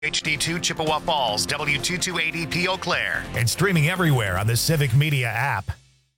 HD2 Chippewa Falls, W228EP Eau Claire. And streaming everywhere on the Civic Media app.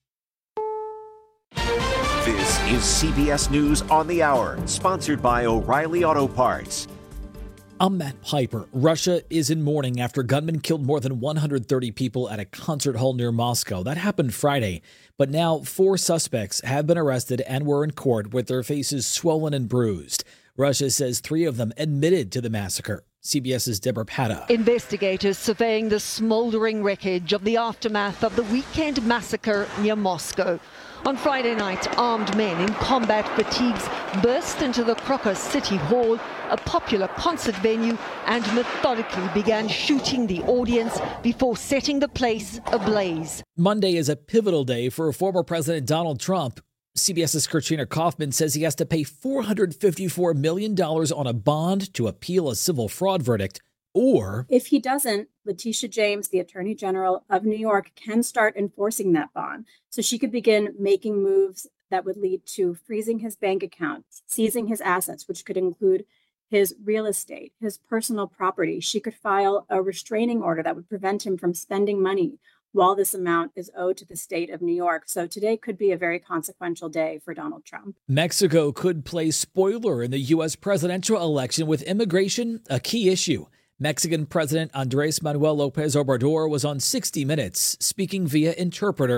This is CBS News on the Hour, sponsored by O'Reilly Auto Parts. I'm Matt Piper. Russia is in mourning after gunmen killed more than 130 people at a concert hall near Moscow. That happened Friday. But now 4 suspects have been arrested and were in court with their faces swollen and bruised. Russia says 3 of them admitted to the massacre. CBS's Deborah Patta. Investigators surveying the smoldering wreckage of the aftermath of the weekend massacre near Moscow. On Friday night, armed men in combat fatigues burst into the Crocus City Hall, a popular concert venue, and methodically began shooting the audience before setting the place ablaze. Monday is a pivotal day for former President Donald Trump. CBS's Katrina Kaufman says he has to pay $454 million on a bond to appeal a civil fraud verdict. Or if he doesn't, Letitia James, the Attorney General of New York, can start enforcing that bond. So she could begin making moves that would lead to freezing his bank accounts, seizing his assets, which could include his real estate, his personal property. She could file a restraining order that would prevent him from spending money while this amount is owed to the state of New York. So today could be a very consequential day for Donald Trump. Mexico could play spoiler in the U.S. presidential election with immigration a key issue. Mexican President Andrés Manuel López Obrador was on 60 Minutes, speaking via interpreter.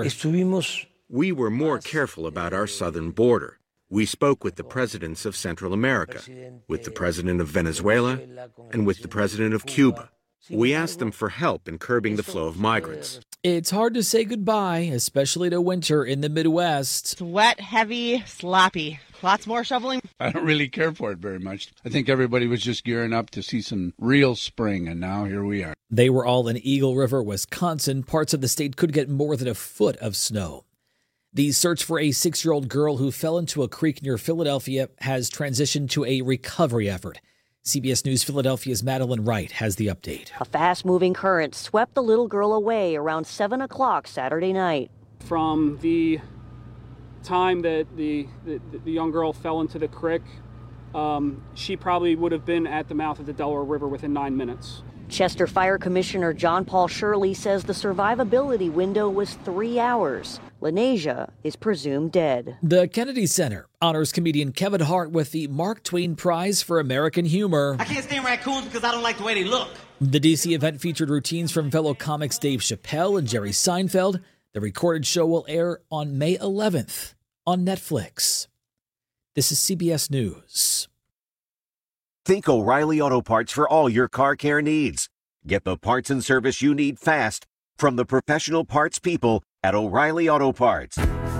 We were more careful about our southern border. We spoke with the presidents of Central America, with the president of Venezuela, and with the president of Cuba. We asked them for help in curbing the flow of migrants. It's hard to say goodbye, especially to winter in the Midwest. It's wet, heavy, sloppy. Lots more shoveling. I don't really care for it very much. I think everybody was just gearing up to see some real spring, and now here we are. They were all in Eagle River, Wisconsin. Parts of the state could get more than a foot of snow. The search for a 6-year-old girl who fell into a creek near Philadelphia has transitioned to a recovery effort. CBS News Philadelphia's Madeline Wright has the update. A fast-moving current swept the little girl away around 7 o'clock Saturday night. From the time that the young girl fell into the creek, she probably would have been at the mouth of the Delaware River within 9 minutes. Chester Fire Commissioner John Paul Shirley says the survivability window was 3 hours. Lanesia is presumed dead. The Kennedy Center honors comedian Kevin Hart with the Mark Twain Prize for American Humor. I can't stand raccoons because I don't like the way they look. The D.C. event featured routines from fellow comics Dave Chappelle and Jerry Seinfeld. The recorded show will air on May 11th on Netflix. This is CBS News. Think O'Reilly Auto Parts for all your car care needs. Get the parts and service you need fast from the professional parts people at O'Reilly Auto Parts.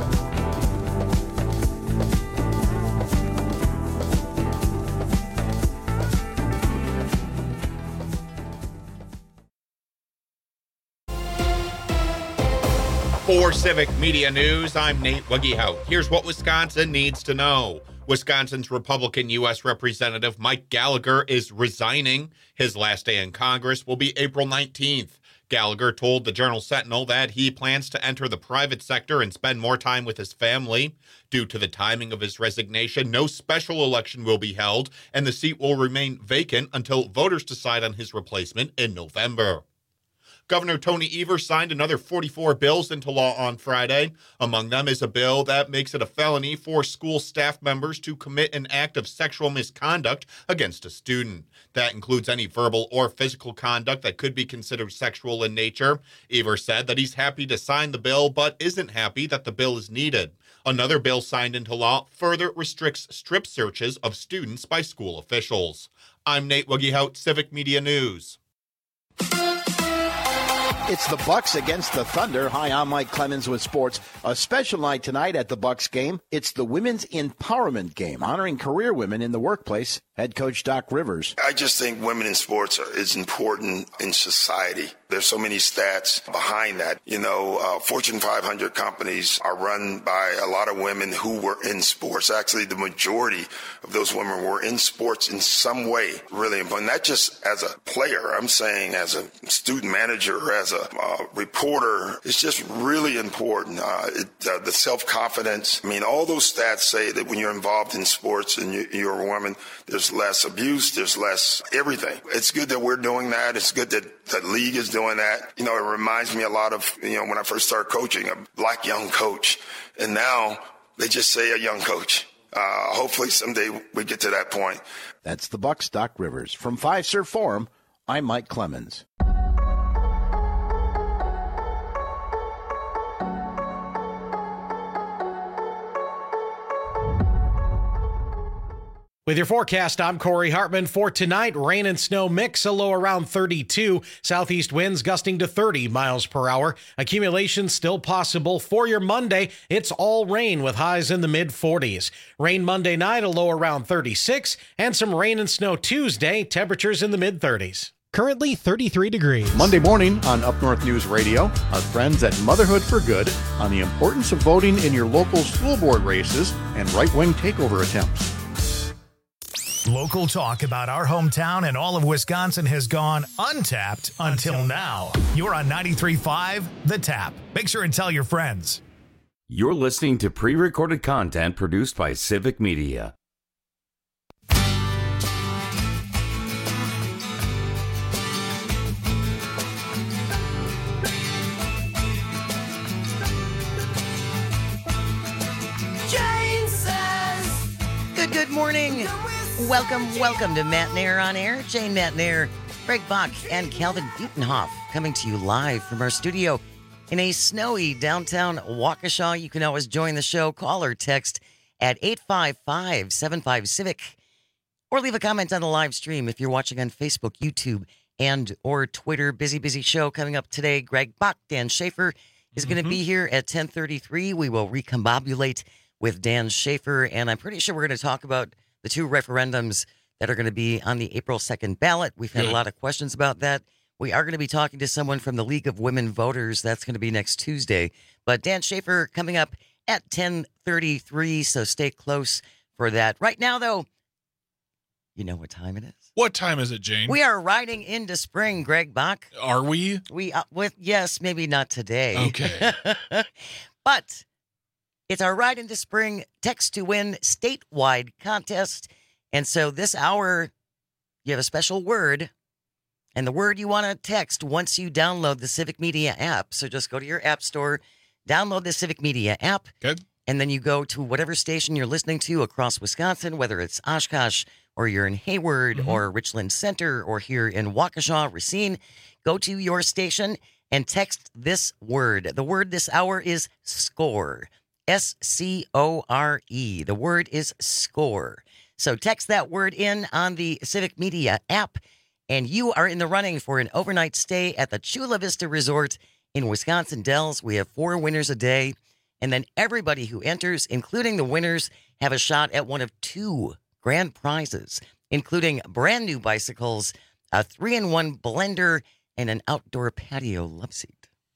For Civic Media News, I'm Nate Wuggehout. Here's what Wisconsin needs to know. Wisconsin's Republican U.S. Representative Mike Gallagher is resigning. His last day in Congress will be April 19th. Gallagher told the Journal-Sentinel that he plans to enter the private sector and spend more time with his family. Due to the timing of his resignation, no special election will be held, and the seat will remain vacant until voters decide on his replacement in November. Governor Tony Evers signed another 44 bills into law on Friday. Among them is a bill that makes it a felony for school staff members to commit an act of sexual misconduct against a student. That includes any verbal or physical conduct that could be considered sexual in nature. Evers said that he's happy to sign the bill, but isn't happy that the bill is needed. Another bill signed into law further restricts strip searches of students by school officials. I'm Nate Wuggehout, Civic Media News. It's the Bucks against the Thunder. Hi, I'm Mike Clemens with sports. A special night tonight at the Bucks game. It's the Women's Empowerment Game, honoring career women in the workplace. Head coach Doc Rivers. I just think women in sports is important in society. There's so many stats behind that. Fortune 500 companies are run by a lot of women who were in sports. Actually, the majority of those women were in sports in some way. Really important. Not just as a player. I'm saying as a student manager, as a reporter. It's just really important. The self-confidence. I mean, all those stats say that when you're involved in sports and you're a woman, there's less abuse, there's less everything. It's good that we're doing that. It's good that the league is doing that. It reminds me a lot of, when I first started coaching, a black young coach. And now they just say a young coach. Hopefully someday we get to that point. That's the Bucs' Doc Rivers. From Fiserv Forum, I'm Mike Clemens. With your forecast, I'm Corey Hartman. For tonight, rain and snow mix, a low around 32. Southeast winds gusting to 30 miles per hour. Accumulation still possible. For your Monday, it's all rain with highs in the mid-40s. Rain Monday night, a low around 36. And some rain and snow Tuesday, temperatures in the mid-30s. Currently 33 degrees. Monday morning on Up North News Radio, our friends at Motherhood for Good on the importance of voting in your local school board races and right-wing takeover attempts. Local talk about our hometown and all of Wisconsin has gone untapped until now. You're on 93.5 The Tap. Make sure and tell your friends. You're listening to pre-recorded content produced by Civic Media. Jane says, Good morning. Welcome to Matt Nair on Air. Jane Matt Nair, Greg Bach, and Calvin Butenhoff coming to you live from our studio in a snowy downtown Waukesha. You can always join the show. Call or text at 855-75-CIVIC or leave a comment on the live stream if you're watching on Facebook, YouTube, and or Twitter. Busy show coming up today. Greg Bach, Dan Schaefer is going to be here at 10:33. We will recombobulate with Dan Schaefer, and I'm pretty sure we're going to talk about the two referendums that are going to be on the April 2nd ballot. We've had a lot of questions about that. We are going to be talking to someone from the League of Women Voters. That's going to be next Tuesday. But Dan Schaefer coming up at 10:33, so stay close for that. Right now, though, you know what time it is? What time is it, Jane? We are riding into spring, Greg Bach. Are we? Yes, maybe not today. Okay. But it's our Ride into Spring Text to Win statewide contest. And so this hour, you have a special word. And the word you want to text once you download the Civic Media app. So just go to your app store, download the Civic Media app. Good. And then you go to whatever station you're listening to across Wisconsin, whether it's Oshkosh or you're in Hayward or Richland Center or here in Waukesha, Racine. Go to your station and text this word. The word this hour is SCORE. SCORE. The word is SCORE. So text that word in on the Civic Media app, and you are in the running for an overnight stay at the Chula Vista Resort in Wisconsin Dells. We have 4 winners a day, and then everybody who enters, including the winners, have a shot at one of 2 grand prizes, including brand new bicycles, a 3-in-1 blender, and an outdoor patio love seat.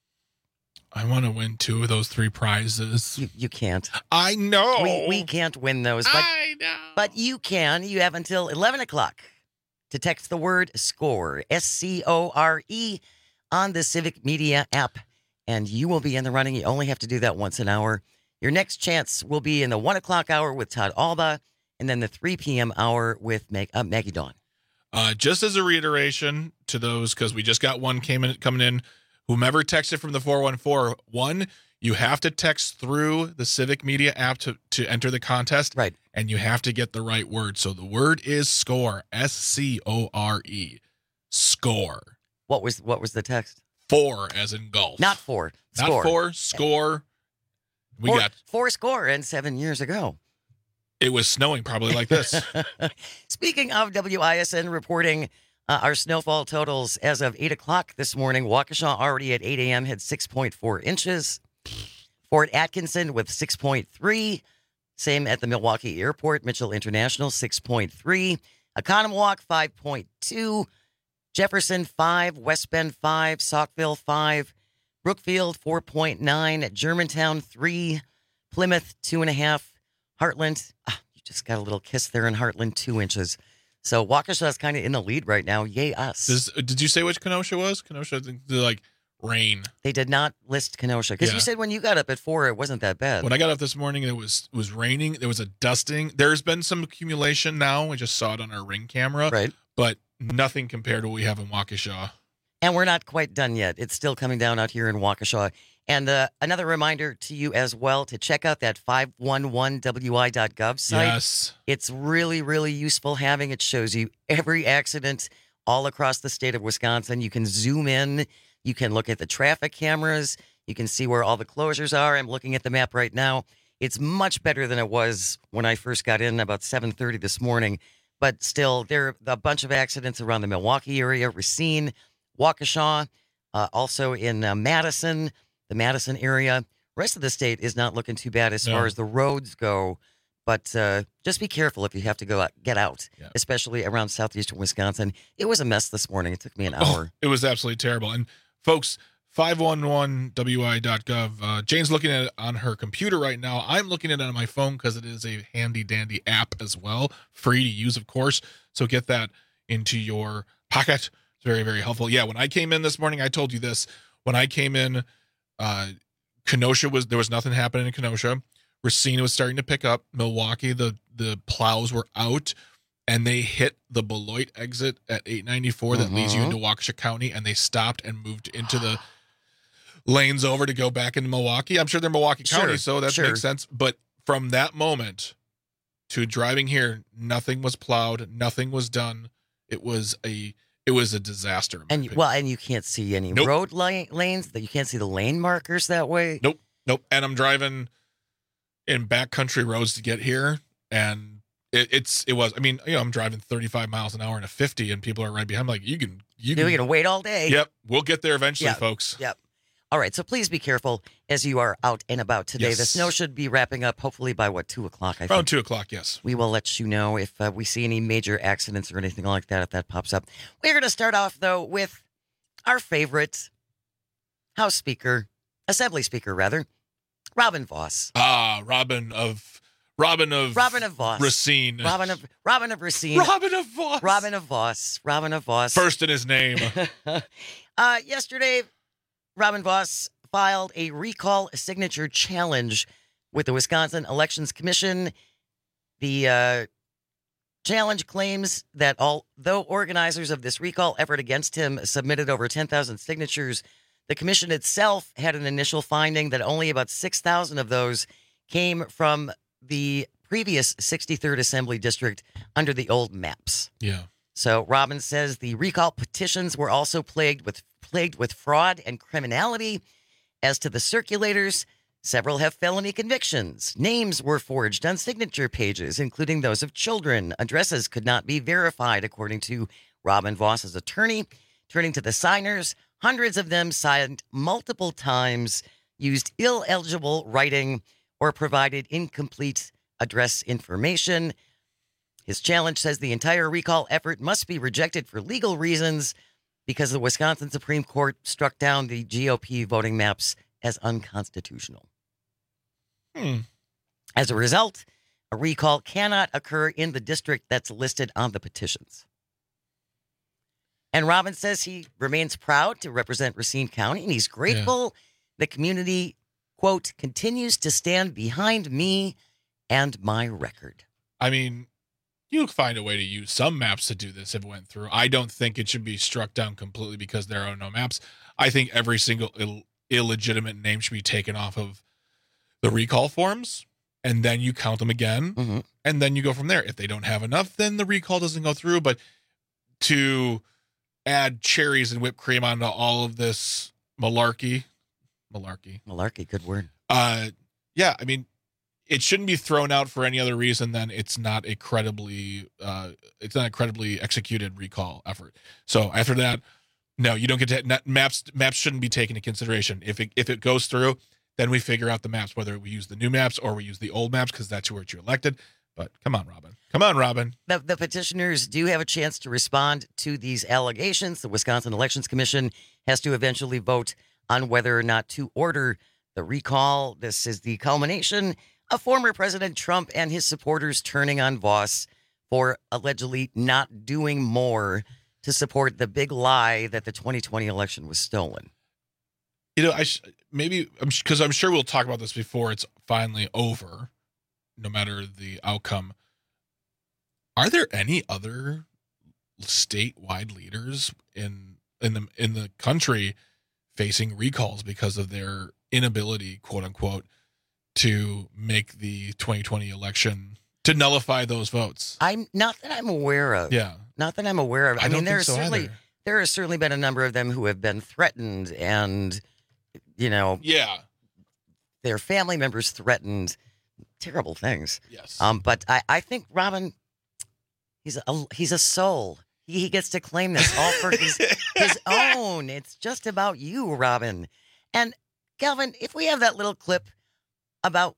I want to win 2 of those 3 prizes. You can't. I know. We can't win those. But, I know. But you can. You have until 11 o'clock to text the word SCORE, SCORE, on the Civic Media app, and you will be in the running. You only have to do that once an hour. Your next chance will be in the 1 o'clock hour with Todd Alba, and then the 3 p.m. hour with Maggie Dawn. Just as a reiteration to those, because we just got one coming in, whomever texted from the 414, you have to text through the Civic Media app to enter the contest. Right. And you have to get the right word. So the word is SCORE, SCORE. SCORE. What was the text? 4 as in golf. Not 4. Not Score. 4, SCORE. We got 4 score and 7 years ago. It was snowing probably like this. Speaking of WISN reporting our snowfall totals as of 8 o'clock this morning, Waukesha already at 8 a.m. had 6.4 inches. Fort Atkinson with 6.3. Same at the Milwaukee Airport. Mitchell International, 6.3. Oconomowoc, 5.2. Jefferson 5, West Bend 5, Saukville 5, Brookfield 4.9, Germantown 3, Plymouth 2.5, Heartland, you just got a little kiss there in Heartland, 2 inches. So Waukesha's kind of in the lead right now. Yay us. Did you say which Kenosha was? Kenosha, like rain. They did not list Kenosha because you said when you got up at 4, it wasn't that bad. When I got up this morning, it was raining. There was a dusting. There's been some accumulation now. We just saw it on our Ring camera. Right. But nothing compared to what we have in Waukesha. And we're not quite done yet. It's still coming down out here in Waukesha. And another reminder to you as well to check out that 511wi.gov site. Yes. It's really, really useful having. It shows you every accident all across the state of Wisconsin. You can zoom in. You can look at the traffic cameras. You can see where all the closures are. I'm looking at the map right now. It's much better than it was when I first got in about 7:30 this morning. But still, there are a bunch of accidents around the Milwaukee area, Racine, Waukesha, also in Madison, the Madison area. Rest of the state is not looking too bad as far as the roads go. But just be careful if you have to go out, get out, especially around southeastern Wisconsin. It was a mess this morning. It took me an hour. It was absolutely terrible. And folks, 511wi.gov. Jane's looking at it on her computer right now. I'm looking at it on my phone because it is a handy-dandy app as well. Free to use, of course. So get that into your pocket. It's very, very helpful. Yeah, when I came in this morning, I told you this. When I came in, Kenosha there was nothing happening in Kenosha. Racine was starting to pick up. Milwaukee, the plows were out, and they hit the Beloit exit at 894 that leads you into Waukesha County, and they stopped and moved into the lanes over to go back into Milwaukee. I'm sure they're Milwaukee County, so that makes sense. But from that moment to driving here, nothing was plowed, nothing was done. It was a disaster. And you can't see any road lanes. That you can't see the lane markers that way. Nope. And I'm driving in backcountry roads to get here, and it was. I mean, I'm driving 35 miles an hour in a 50, and people are right behind. I'm like, you can wait all day. Yep, we'll get there eventually, folks. Yep. All right, so please be careful as you are out and about today. Yes. The snow should be wrapping up hopefully by 2 o'clock. I think. Around 2 o'clock, yes. We will let you know if we see any major accidents or anything like that if that pops up. We're going to start off though with our favorite Assembly Speaker, Robin Vos. Robin of Vos. Racine. Robin of Racine. Robin of Vos. Robin of Vos. First in his name. Yesterday, Robin Vos filed a recall signature challenge with the Wisconsin Elections Commission. The challenge claims that although organizers of this recall effort against him submitted over 10,000 signatures, the commission itself had an initial finding that only about 6,000 of those came from the previous 63rd Assembly District under the old maps. Yeah. So Robin says the recall petitions were also plagued with fraud and criminality. As to the circulators, several have felony convictions. Names were forged on signature pages, including those of children. Addresses could not be verified, according to Robin Vos's attorney. Turning to the signers, hundreds of them signed multiple times, used illegible writing, or provided incomplete address information. His challenge says the entire recall effort must be rejected for legal reasons because the Wisconsin Supreme Court struck down the GOP voting maps as unconstitutional. As a result, a recall cannot occur in the district that's listed on the petitions. And Robin says he remains proud to represent Racine County, and he's grateful the community, quote, continues to stand behind me and my record. I mean, you'll find a way to use some maps to do this if it went through. I don't think it should be struck down completely because there are no maps. I think every single illegitimate name should be taken off of the recall forms, and then you count them again, and then you go from there. If they don't have enough, then the recall doesn't go through. But to add cherries and whipped cream onto all of this malarkey, good word. Yeah, I mean, it shouldn't be thrown out for any other reason than it's not a credibly executed recall effort. So after that, no, you don't get to maps. Maps shouldn't be taken into consideration. If it goes through, then we figure out the maps, whether we use the new maps or we use the old maps because that's where you elected. But come on, Robin. Come on, Robin. The petitioners do have a chance to respond to these allegations. The Wisconsin Elections Commission has to eventually vote on whether or not to order the recall. This is the culmination of former President Trump and his supporters turning on Vos for allegedly not doing more to support the big lie that the 2020 election was stolen. You know, because I'm sure we'll talk about this before it's finally over, no matter the outcome. Are there any other statewide leaders in the country facing recalls because of their inability, quote unquote, to make the 2020 election, to nullify those votes? Not that I'm aware of. Yeah. Not that I'm aware of. I mean, there has either. been a number of them who have been threatened and, their family members threatened. Terrible things. Yes. But I think Robin, he's a soul. He gets to claim this all for his own. It's just about you, Robin. And Calvin, if we have that little clip about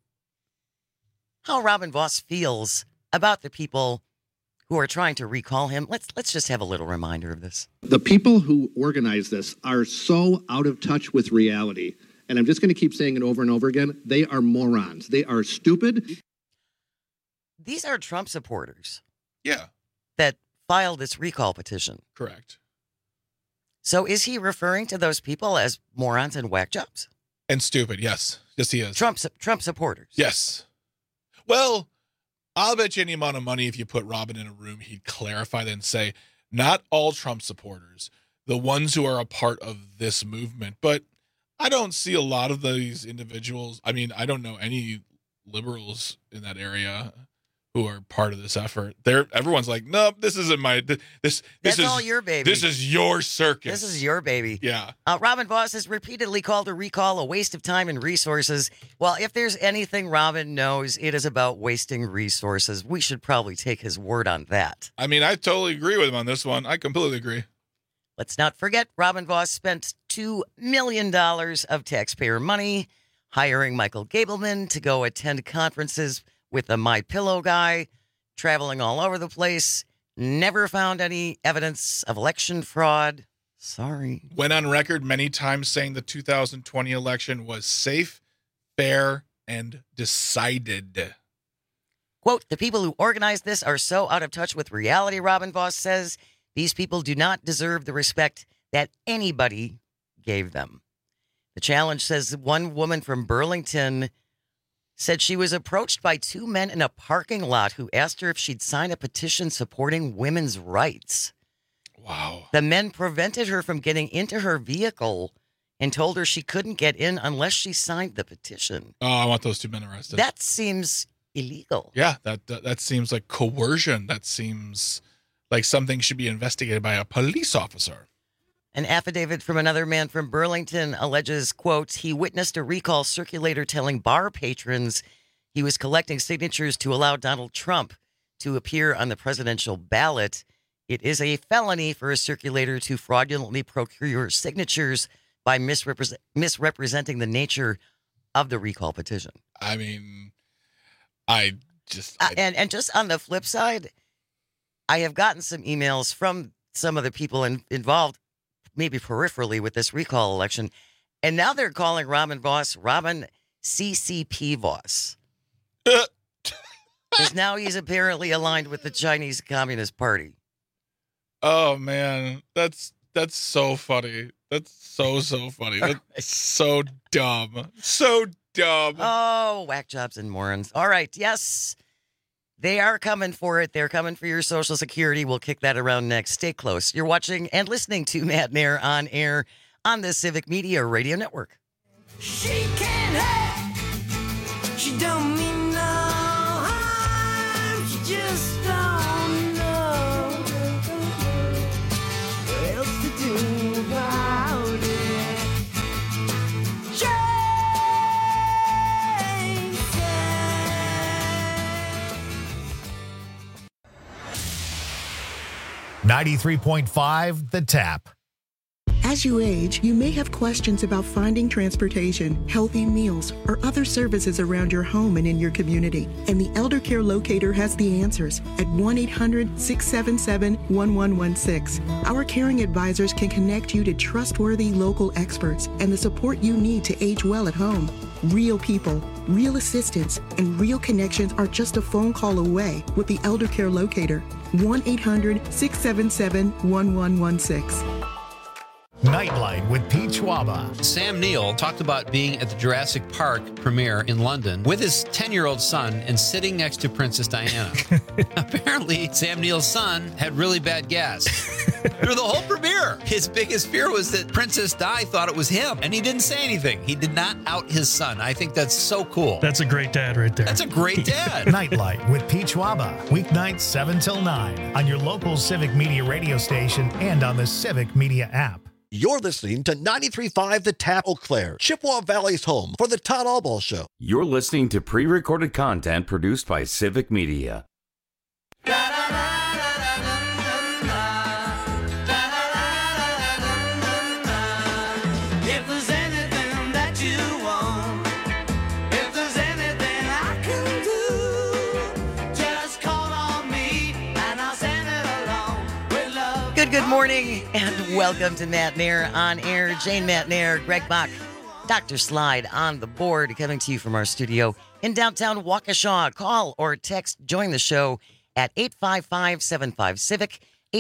how Robin Vos feels about the people who are trying to recall him, let's just have a little reminder of this. The people who organize this are so out of touch with reality. And I'm just going to keep saying it over and over again. They are morons. They are stupid. These are Trump supporters. Yeah. That filed this recall petition. Correct. So is he referring to those people as morons and whack jobs? And stupid, yes. Yes, he is. Trump supporters. Yes. Well, I'll bet you any amount of money if you put Robin in a room, he'd clarify that and say, not all Trump supporters, the ones who are a part of this movement, but I don't see a lot of these individuals. I mean, I don't know any liberals in that area who are part of this effort. Everyone's like, nope, this isn't this That's is all your baby. This is your circus. This is your baby. Yeah. Robin Vos has repeatedly called a recall a waste of time and resources. Well, if there's anything Robin knows, it is about wasting resources. We should probably take his word on that. I mean, I totally agree with him on this one. I completely agree. Let's not forget, Robin Vos spent $2 million of taxpayer money hiring Michael Gableman to go attend conferences with the MyPillow guy, traveling all over the place, never found any evidence of election fraud. Sorry. Went on record many times saying the 2020 election was safe, fair, and decided. Quote, the people who organized this are so out of touch with reality, Robin Vos says. These people do not deserve the respect that anybody gave them. The Challenge says one woman from Burlington said she was approached by two men in a parking lot who asked her if she'd sign a petition supporting women's rights. Wow. The men prevented her from getting into her vehicle and told her she couldn't get in unless she signed the petition. Oh, I want those two men arrested. That seems illegal. Yeah, that seems like coercion. That seems like something should be investigated by a police officer. An affidavit from another man from Burlington alleges, quote, he witnessed a recall circulator telling bar patrons he was collecting signatures to allow Donald Trump to appear on the presidential ballot. It is a felony for a circulator to fraudulently procure signatures by misrepresenting the nature of the recall petition. I mean, and just on the flip side, I have gotten some emails from some of the people involved, maybe peripherally, with this recall election, and now they're calling Robin Vos Robin CCP Vos. Because now he's apparently aligned with the Chinese Communist Party. Oh man, that's so funny. That's so funny. That's so dumb. So dumb. Oh, whack jobs and morons. All right, yes. They are coming for it. They're coming for your Social Security. We'll kick that around next. Stay close. You're watching and listening to Matt and Air on air on the Civic Media Radio Network. She can't have, she don't mean no harm, she just don't know what else to do about it. Jason. 93.5 The Tap. As you age, you may have questions about finding transportation, healthy meals, or other services around your home and in your community. And the Elder Care Locator has the answers at 1-800-677-1116. Our caring advisors can connect you to trustworthy local experts and the support you need to age well at home. Real people, real assistance, and real connections are just a phone call away with the Elder Care Locator. 1-800-677-1116. Nightlight with Pete Schwaba. Sam Neill talked about being at the Jurassic Park premiere in London with his 10-year-old son and sitting next to Princess Diana. Apparently, Sam Neill's son had really bad gas. Through the whole premiere, his biggest fear was that Princess Di thought it was him, and he didn't say anything. He did not out his son. I think that's so cool. That's a great dad right there. That's a great dad. Nightlight with Pete Schwaba. Weeknights 7 till 9 on your local Civic Media radio station and on the Civic Media app. You're listening to 93.5 The Tap Eau Claire, Chippewa Valley's home for the Todd Albaugh Show. You're listening to pre-recorded content produced by Civic Media. If there's anything that you want, if there's anything I can do, just call on me and I'll send it along with love. Good morning and welcome to Matt Nair on air. Jane Matt Nair, Greg Bach, Dr. Slide on the board, coming to you from our studio in downtown Waukesha. Call or text, join the show at 855-75-CIVIC,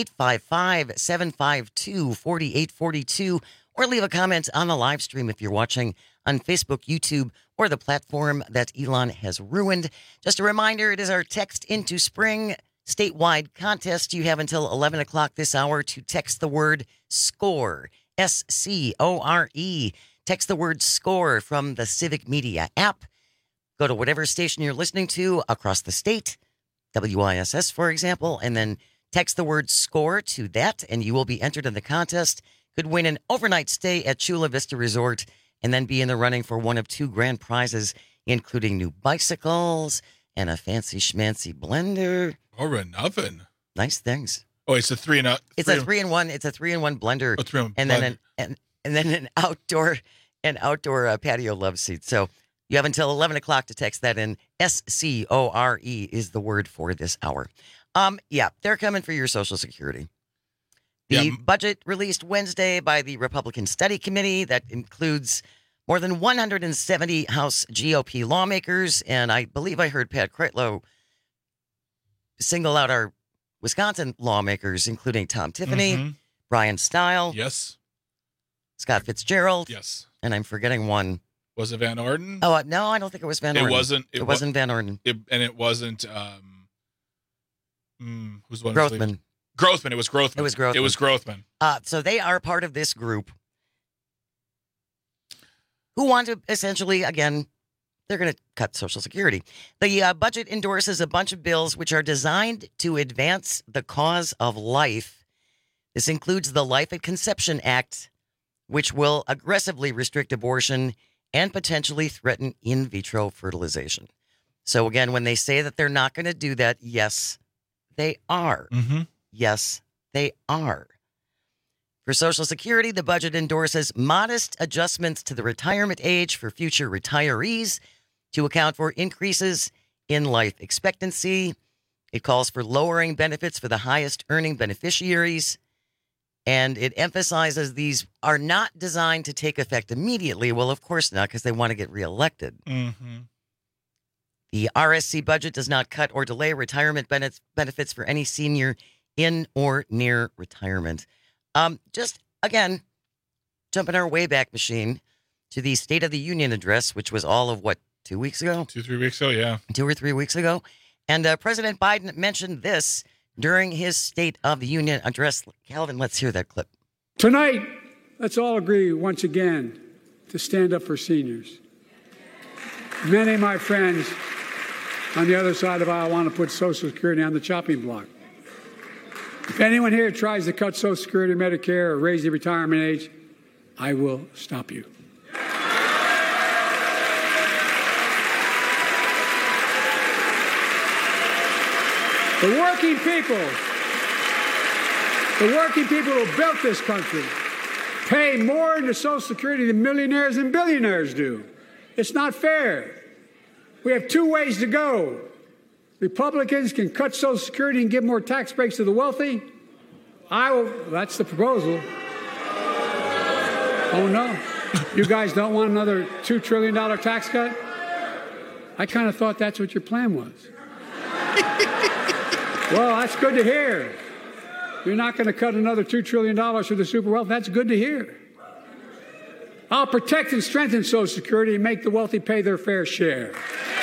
855-752-4842, or leave a comment on the live stream if you're watching on Facebook, YouTube, or the platform that Elon has ruined. Just a reminder, it is our Text into Spring statewide contest. You have until 11 o'clock this hour to text the word SCORE, S-C-O-R-E. Text the word SCORE from the Civic Media app. Go to whatever station you're listening to across the state, WISS, for example, and then text the word SCORE to that, and you will be entered in the contest. Could win an overnight stay at Chula Vista Resort and then be in the running for one of 2 grand prizes, including new bicycles and a fancy schmancy blender. Or nothing. Nice things. Oh, it's a 3-in-1. It's a 3-in-1. It's a 3-in-1 blender. Oh, 3-in-1 and blender. then and then an outdoor patio love seat. So you have until 11 o'clock to text that in. SCORE is the word for this hour. Yeah, they're coming for your Social Security. The budget released Wednesday by the Republican Study Committee that includes more than 170 House GOP lawmakers, and I believe I heard Pat Kreitlow single out our Wisconsin lawmakers, including Tom Tiffany, Brian Stile, yes, Scott Fitzgerald, yes, and I'm forgetting one. Was it Van Orden? Oh no, I don't think it was Van Orden. It wasn't Van Orden. It wasn't. Who's one? Grothman. Grothman. It was Grothman. It was Grothman. So they are part of this group who want to essentially, again, they're going to cut Social Security. The budget endorses a bunch of bills which are designed to advance the cause of life. This includes the Life at Conception Act, which will aggressively restrict abortion and potentially threaten in vitro fertilization. So again, when they say that they're not going to do that, yes, they are. Yes, they are. For Social Security, the budget endorses modest adjustments to the retirement age for future retirees to account for increases in life expectancy. It calls for lowering benefits for the highest earning beneficiaries. And it emphasizes these are not designed to take effect immediately. Well, of course not, because they want to get reelected. The RSC budget does not cut or delay retirement benefits for any senior in or near retirement. Just, again, jumping our Wayback Machine to the State of the Union address, which was all of, 2 weeks ago? 2-3 weeks ago, yeah. 2 or 3 weeks ago. And President Biden mentioned this during his State of the Union address. Calvin, let's hear that clip. Tonight, let's all agree once again to stand up for seniors. Many of my friends on the other side of the aisle want to put Social Security on the chopping block. If anyone here tries to cut Social Security, Medicare, or raise the retirement age, I will stop you. The working people who built this country, pay more into Social Security than millionaires and billionaires do. It's not fair. We have two ways to go. Republicans can cut Social Security and give more tax breaks to the wealthy. That's the proposal. Oh, no. You guys don't want another $2 trillion tax cut? I kind of thought that's what your plan was. Well, that's good to hear. You're not going to cut another $2 trillion for the super wealth. That's good to hear. I'll protect and strengthen Social Security and make the wealthy pay their fair share.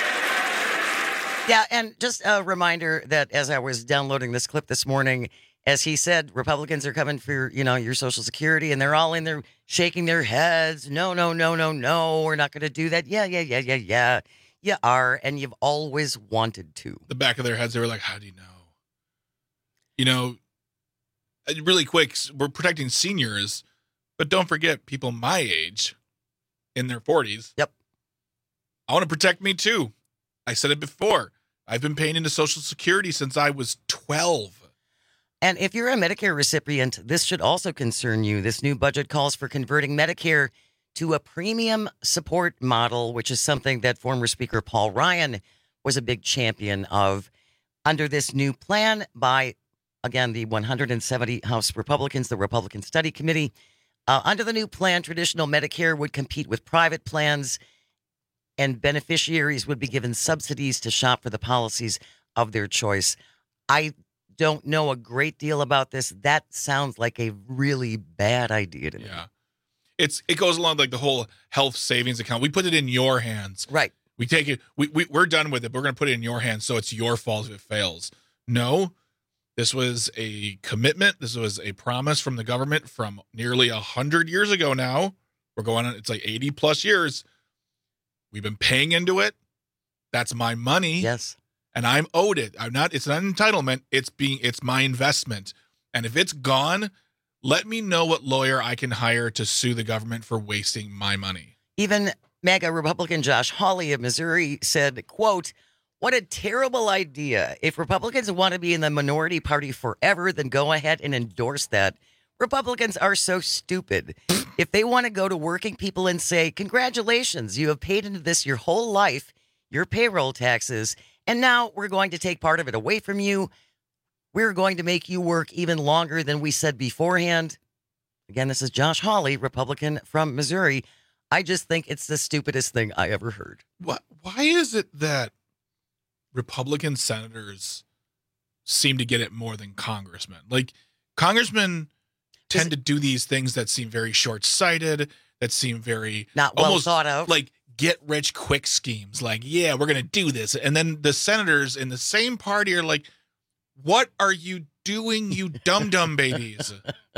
Yeah, and just a reminder that as I was downloading this clip this morning, as he said, Republicans are coming for, your Social Security, and they're all in there shaking their heads. No, we're not going to do that. Yeah. You are, and you've always wanted to. The back of their heads, they were like, how do you know? Really quick, we're protecting seniors, but don't forget people my age in their 40s. Yep. I want to protect me too. I said it before. I've been paying into Social Security since I was 12. And if you're a Medicare recipient, this should also concern you. This new budget calls for converting Medicare to a premium support model, which is something that former Speaker Paul Ryan was a big champion of. Under this new plan by, again, the 170 House Republicans, the Republican Study Committee, under the new plan, traditional Medicare would compete with private plans, and beneficiaries would be given subsidies to shop for the policies of their choice. I don't know a great deal about this. That sounds like a really bad idea to me. Yeah. It goes along like the whole health savings account. We put it in your hands. Right. We take it. We're done with it. But we're going to put it in your hands, so it's your fault if it fails. No, this was a commitment. This was a promise from the government from nearly 100 years ago now. We're going on. It's like 80 plus years. We've been paying into it. That's my money. Yes. And I'm owed it. It's not an entitlement. It's my investment. And if it's gone, let me know what lawyer I can hire to sue the government for wasting my money. Even MAGA Republican Josh Hawley of Missouri said, quote, "What a terrible idea. If Republicans want to be in the minority party forever, then go ahead and endorse that. Republicans are so stupid. If they want to go to working people and say, congratulations, you have paid into this your whole life, your payroll taxes, and now we're going to take part of it away from you. We're going to make you work even longer than we said beforehand." Again, this is Josh Hawley, Republican from Missouri. I just think it's the stupidest thing I ever heard. Why is it that Republican senators seem to get it more than congressmen? Like, congressmen tend to do these things that seem very short-sighted, that seem very not well almost thought out. Like get-rich-quick schemes. Like, yeah, we're going to do this. And then the senators in the same party are like, what are you doing, you dum-dum babies?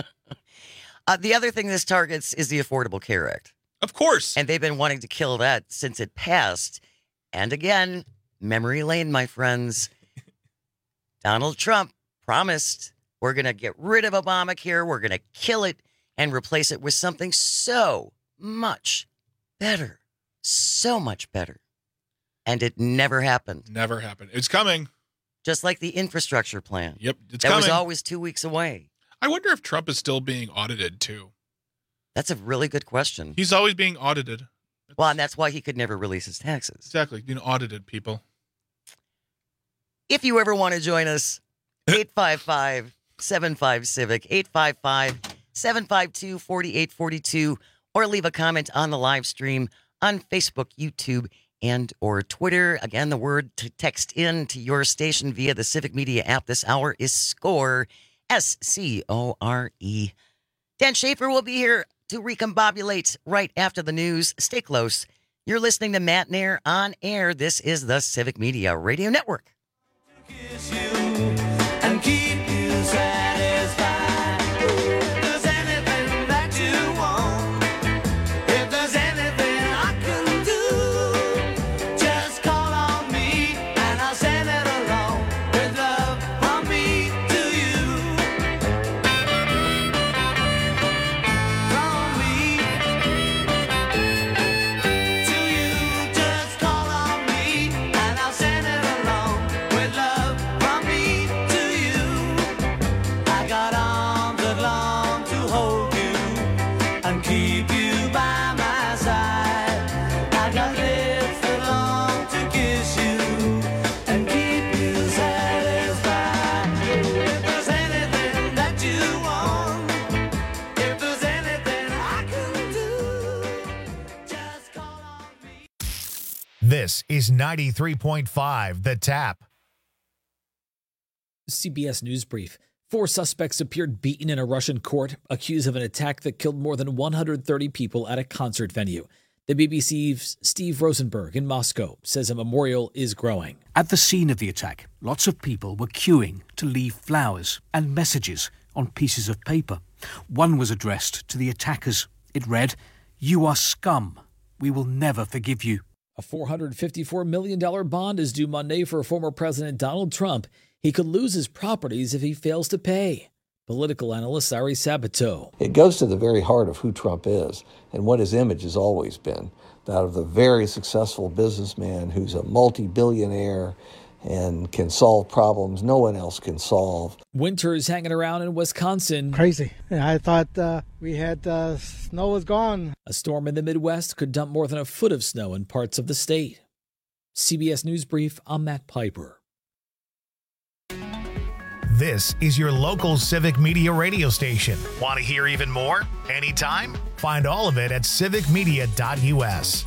The other thing this targets is the Affordable Care Act. Of course. And they've been wanting to kill that since it passed. And again, memory lane, my friends. Donald Trump promised we're going to get rid of Obamacare. We're going to kill it and replace it with something so much better. So much better. And it never happened. Never happened. It's coming. Just like the infrastructure plan. Yep, it's that coming. Was always 2 weeks away. I wonder if Trump is still being audited, too. That's a really good question. He's always being audited. Well, and that's why he could never release his taxes. Exactly. Being audited, people. If you ever want to join us, 855-75-CIVIC, 855-752-4842, or leave a comment on the live stream on Facebook, YouTube, and or Twitter. Again, the word to text in to your station via the Civic Media app this hour is SCORE, SCORE. Dan Schaefer will be here to recombobulate right after the news. Stay close. You're listening to Matt Nair on air. This is the Civic Media Radio Network. And keep you satisfied. If there's anything that you want, if there's anything I can do, just call on me and I'll send it along with love from me to you. From me to you, just call on me and I'll send it along with love from me to you. keep you by my side. I got lips that long to kiss you and keep you satisfied. If there's anything that you want, if there's anything I can do, just call on me. This is 93.5 The Tap. CBS News Brief. 4 suspects appeared beaten in a Russian court, accused of an attack that killed more than 130 people at a concert venue. The BBC's Steve Rosenberg in Moscow says a memorial is growing. At the scene of the attack, lots of people were queuing to leave flowers and messages on pieces of paper. One was addressed to the attackers. It read, "You are scum. We will never forgive you." A $454 million bond is due Monday for former President Donald Trump. He could lose his properties if he fails to pay. Political analyst Ari Sabato. It goes to the very heart of who Trump is and what his image has always been. That of the very successful businessman who's a multi-billionaire and can solve problems no one else can solve. Winter is hanging around in Wisconsin. Crazy. I thought we had snow was gone. A storm in the Midwest could dump more than a foot of snow in parts of the state. CBS News Brief, I'm Matt Piper. This is your local Civic Media radio station. Want to hear even more? Anytime? Find all of it at civicmedia.us.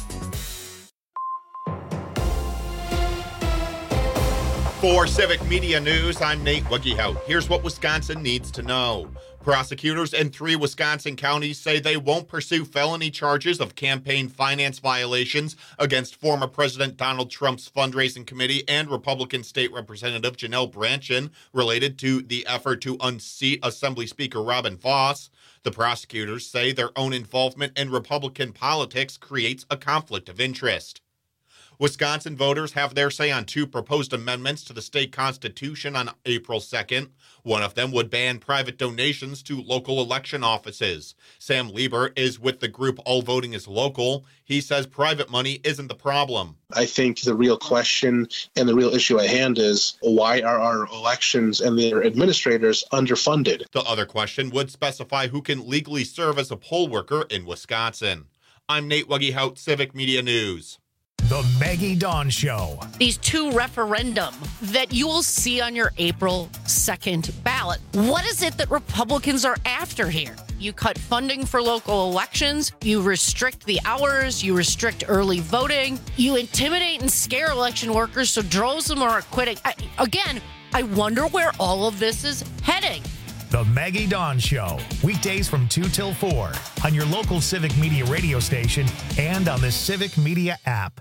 For Civic Media News, I'm Nate Wuggehout. Here's what Wisconsin needs to know. Prosecutors in 3 Wisconsin counties say they won't pursue felony charges of campaign finance violations against former President Donald Trump's fundraising committee and Republican State Representative Janelle Brandtjen related to the effort to unseat Assembly Speaker Robin Vos. The prosecutors say their own involvement in Republican politics creates a conflict of interest. Wisconsin voters have their say on 2 proposed amendments to the state constitution on April 2nd. One of them would ban private donations to local election offices. Sam Lieber is with the group All Voting is Local. He says private money isn't the problem. I think the real question and the real issue at hand is, why are our elections and their administrators underfunded? The other question would specify who can legally serve as a poll worker in Wisconsin. I'm Nate Wuggehout, Civic Media News. The Maggie Dawn Show. These 2 referendum that you will see on your April 2nd ballot. What is it that Republicans are after here? You cut funding for local elections, you restrict the hours, you restrict early voting, you intimidate and scare election workers so droves of them are quitting. I wonder where all of this is heading. The Maggie Dawn Show. Weekdays from 2 till 4 on your local Civic Media radio station and on the Civic Media app.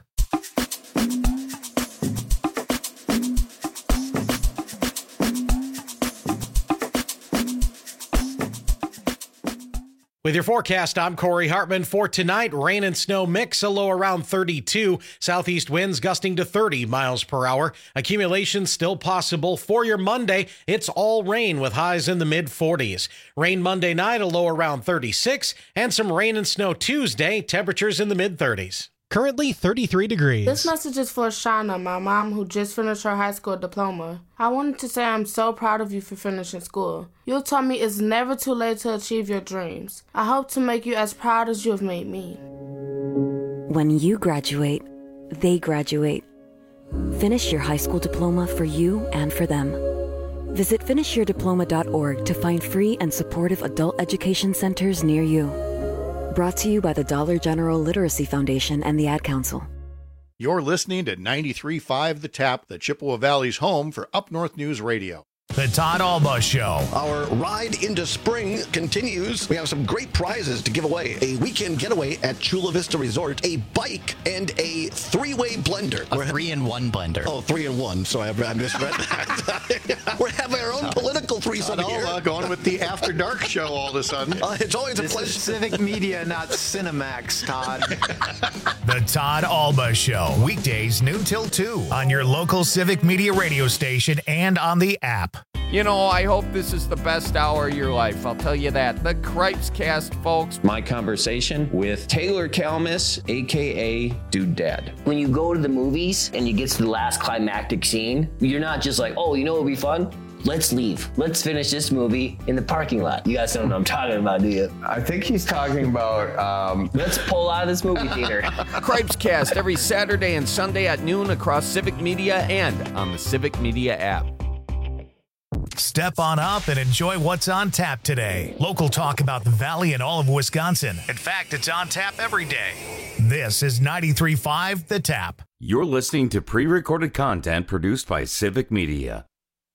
With your forecast, I'm Corey Hartman. For tonight, rain and snow mix, a low around 32. Southeast winds gusting to 30 miles per hour. Accumulation still possible. For your Monday, it's all rain with highs in the mid-40s. Rain Monday night, a low around 36. And some rain and snow Tuesday, temperatures in the mid-30s. Currently 33 degrees. This message is for Shauna, my mom, who just finished her high school diploma. I wanted to say I'm so proud of you for finishing school. You taught me it's never too late to achieve your dreams. I hope to make you as proud as you have made me. When you graduate, they graduate. Finish your high school diploma for you and for them. Visit finishyourdiploma.org to find free and supportive adult education centers near you. Brought to you by the Dollar General Literacy Foundation and the Ad Council. You're listening to 93.5 The Tap, the Chippewa Valley's home for Up North News Radio. The Todd Alba Show. Our ride into spring continues. We have some great prizes to give away. A weekend getaway at Chula Vista Resort, a bike, and a 3-way blender. A 3-in-1 blender. Oh, 3-in-1. So I misread that. We're having our own political threesome here. Going with the After Dark show all of a sudden. It's always a pleasure. This is Civic Media, not Cinemax, Todd. The Todd Alba Show. Weekdays noon till 2 on your local Civic Media radio station and on the app. You know, I hope this is the best hour of your life. I'll tell you that. The Cripes Cast, folks. My conversation with Taylor Kalmus, a.k.a. Dude Dad. When you go to the movies and you get to the last climactic scene, you're not just like, oh, you know what would be fun? let's leave. Let's finish this movie in the parking lot. You guys don't know what I'm talking about, do you? I think he's talking about, Let's pull out of this movie theater. Cripes Cast every Saturday and Sunday at noon across Civic Media and on the Civic Media app. Step on up and enjoy what's on tap today. Local talk about the Valley and all of Wisconsin. In fact, it's on tap every day. This is 93.5 The Tap. You're listening to pre-recorded content produced by Civic Media.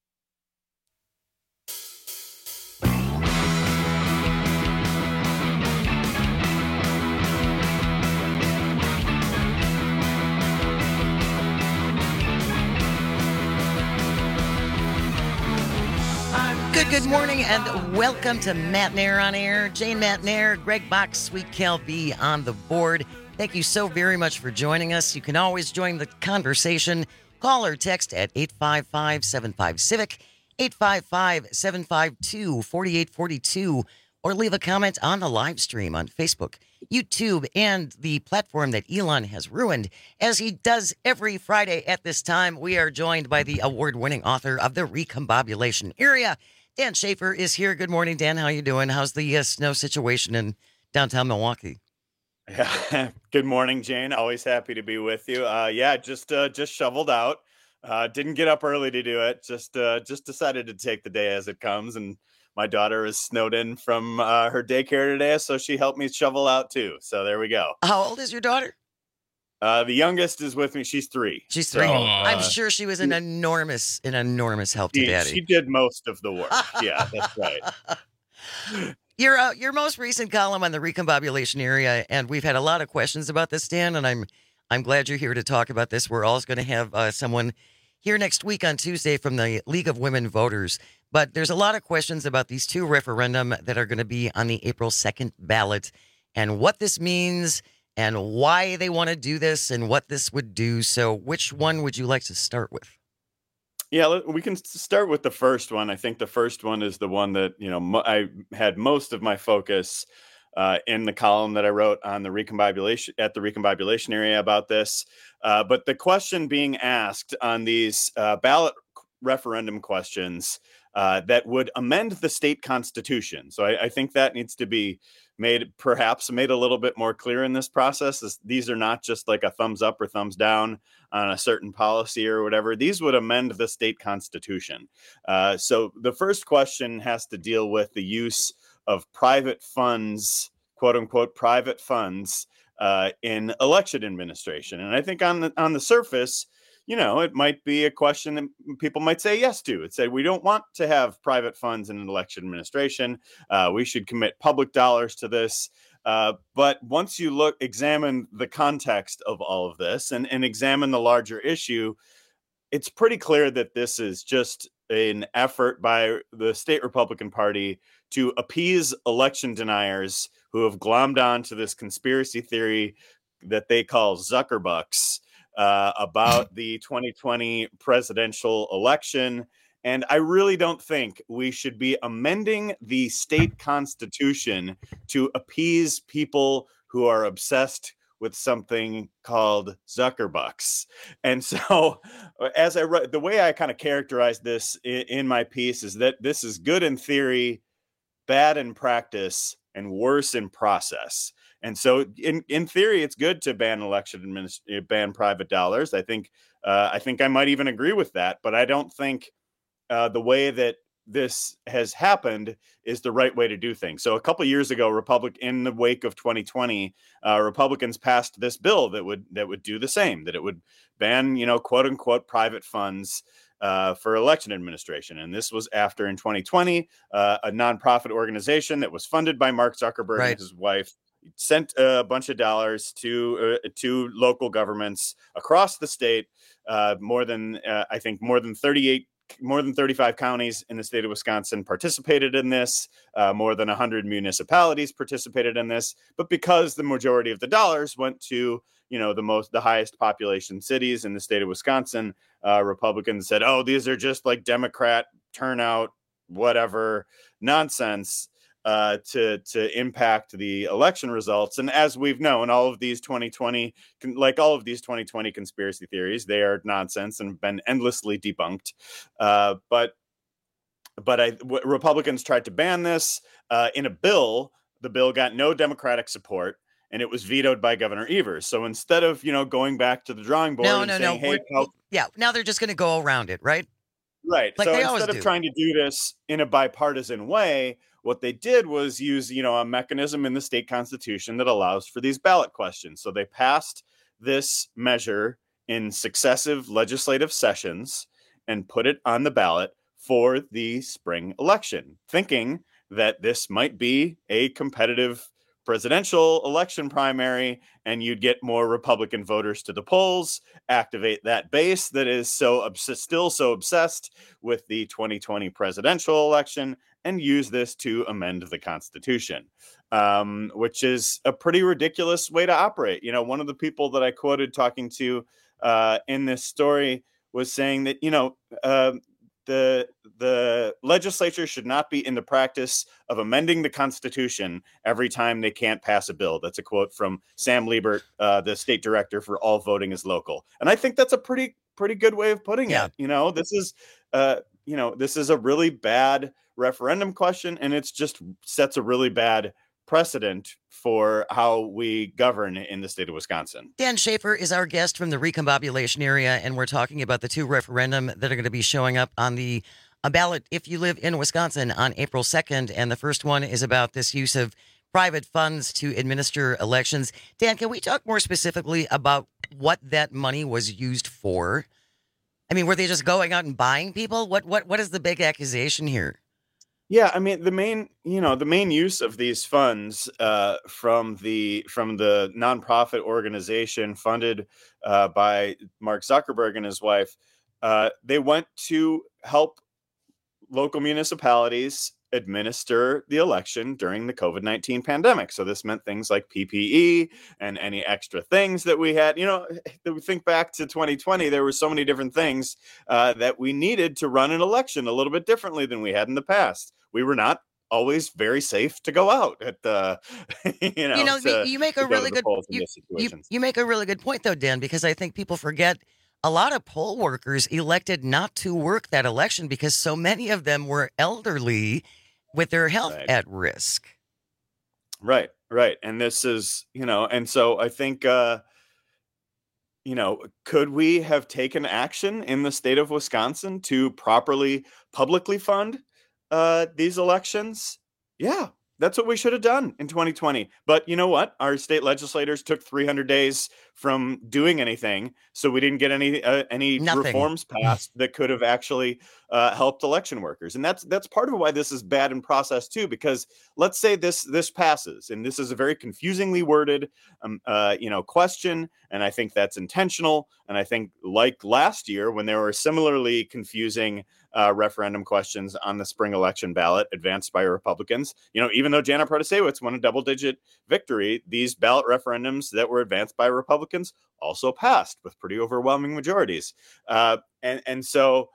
Good morning, and welcome to Matt Nair on Air. Jane Matt Nair, Greg Bach, Sweet Cal B on the board. Thank you so very much for joining us. You can always join the conversation. Call or text at 855-75-CIVIC, 855-752-4842, or leave a comment on the live stream on Facebook, YouTube, and the platform that Elon has ruined. As he does every Friday at this time, we are joined by the award-winning author of The Recombobulation Area. Dan Schaefer is here. Good morning, Dan. How you doing? How's the snow situation in downtown Milwaukee? Yeah. Good morning, Jane. Always happy to be with you. Just shoveled out. Didn't get up early to do it. Just decided to take the day as it comes. And my daughter is snowed in from her daycare today, so she helped me shovel out too. So there we go. How old is your daughter? The youngest is with me. She's 3. She's 3. I'm sure she was an enormous help to Daddy. She did most of the work. Yeah, that's right. Your most recent column on the Recombobulation Area, and we've had a lot of questions about this, Dan, and I'm glad you're here to talk about this. We're also going to have someone here next week on Tuesday from the League of Women Voters. But there's a lot of questions about these 2 referendum that are going to be on the April 2nd ballot and what this means and why they want to do this and what this would do. So which one would you like to start with? Yeah, we can start with the first one. I think the first one is the one that, I had most of my focus in the column that I wrote on the Recombobulation Area about this. But the question being asked on these ballot referendum questions that would amend the state constitution. So I think that needs to be made a little bit more clear in this process. These are not just like a thumbs up or thumbs down on a certain policy or whatever. These would amend the state constitution. So the first question has to deal with the use of private funds, quote unquote, private funds in election administration. And I think on the surface, it might be a question that people might say yes to. It said, we don't want to have private funds in an election administration. We should commit public dollars to this. But once you examine the context of all of this and examine the larger issue, it's pretty clear that this is just an effort by the state Republican Party to appease election deniers who have glommed on to this conspiracy theory that they call Zuckerbucks about the 2020 presidential election. And I really don't think we should be amending the state constitution to appease people who are obsessed with something called Zuckerbucks. And so as I wrote, the way I kind of characterized this in my piece is that this is good in theory, bad in practice, and worse in process. And so in theory, it's good to ban ban private dollars. I think I might even agree with that, but I don't think the way that this has happened is the right way to do things. So a couple of years ago, in the wake of 2020, Republicans passed this bill that would do the same, that it would ban, quote unquote, private funds for election administration. And this was after in 2020, a nonprofit organization that was funded by Mark Zuckerberg and his wife sent a bunch of dollars to local governments across the state. More than 35 counties in the state of Wisconsin participated in this. More than 100 municipalities participated in this. But because the majority of the dollars went to, the highest population cities in the state of Wisconsin, Republicans said, "Oh, these are just like Democrat turnout, whatever nonsense." To impact the election results. And as we've known, all of these 2020 conspiracy theories, they are nonsense and have been endlessly debunked. But Republicans tried to ban this in a bill. The bill got no Democratic support, and it was vetoed by Governor Evers. So instead of, going back to the drawing board saying, hey, now they're just going to go around it, right? Right. Like so they always instead of do. trying to do this in a bipartisan way, what they did was use, a mechanism in the state constitution that allows for these ballot questions. So they passed this measure in successive legislative sessions and put it on the ballot for the spring election, thinking that this might be a competitive presidential election primary and you'd get more Republican voters to the polls, activate that base that is still so obsessed with the 2020 presidential election, and use this to amend the Constitution, which is a pretty ridiculous way to operate. One of the people that I quoted talking to in this story was saying that, the legislature should not be in the practice of amending the Constitution every time they can't pass a bill. That's a quote from Sam Liebert, the state director for All Voting is Local. And I think that's a pretty good way of putting it. This is a really bad referendum question, and it's just sets a really bad precedent for how we govern in the state of Wisconsin. Dan Schaefer is our guest from the recombobulation area, and we're talking about the two referendum that are going to be showing up on the ballot if you live in Wisconsin on April 2nd. And the first one is about this use of private funds to administer elections. Dan, can we talk more specifically about what that money was used for? I mean, were they just going out and buying people? What is the big accusation here? Yeah, I mean, the main use of these funds from the nonprofit organization funded by Mark Zuckerberg and his wife, they went to help local municipalities administer the election during the COVID-19 pandemic. So this meant things like PPE and any extra things that we had. We think back to 2020, there were so many different things that we needed to run an election a little bit differently than we had in the past. We were not always very safe to go out at the, you make a really good you make a really good point though, Dan, because I think people forget a lot of poll workers elected not to work that election because so many of them were elderly with their health at risk. Right. And this is, and so I think, could we have taken action in the state of Wisconsin to properly publicly fund these elections? Yeah, that's what we should have done in 2020. But you know what? Our state legislators took 300 days from doing anything, so we didn't get any reforms passed that could have actually helped election workers. And that's part of why this is bad in process too. Because let's say this passes, and this is a very confusingly worded, question, and I think that's intentional. And I think, like last year when there were similarly confusing referendum questions on the spring election ballot advanced by Republicans, even though Jana Protasewicz won a double-digit victory, these ballot referendums that were advanced by Republicans also passed with pretty overwhelming majorities. And so